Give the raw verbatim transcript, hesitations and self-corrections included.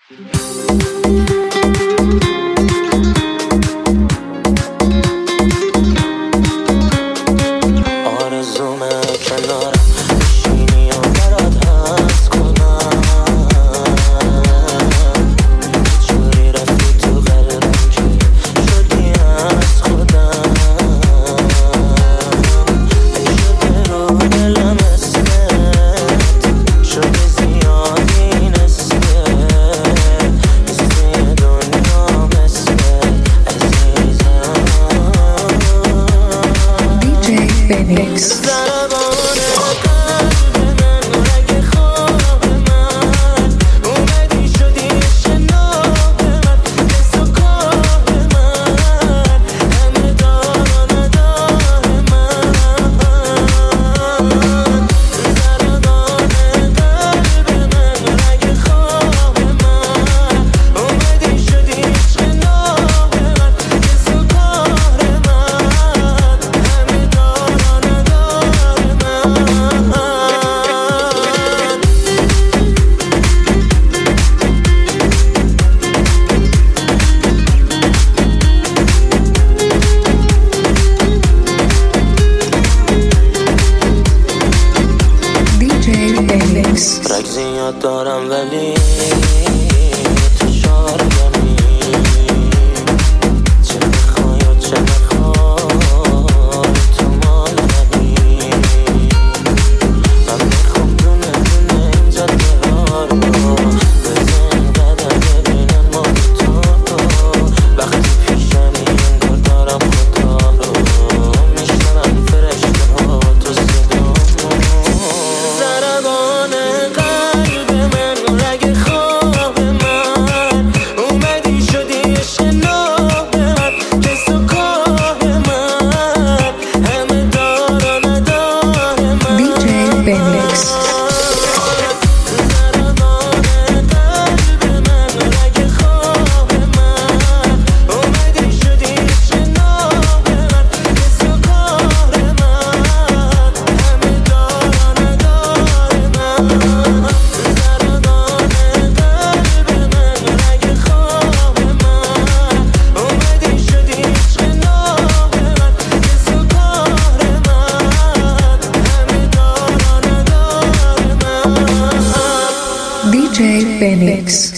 رک زیاد دارم ولی تو شارگمی، چه بخوای و چه نخوای تو مال منی. من میخوام دونه دونه این جاده ها رو بزن قدم ببینم ما تو وقتی پیشمی انگار دارم خدا رو میشنم فرشته ها تو صدامو. ضربان قلب من رگ خواب من اومدی شدی شناب من کس و کاه من همه دار و ندار من دی جی بنیکس. دی جی Phoenix.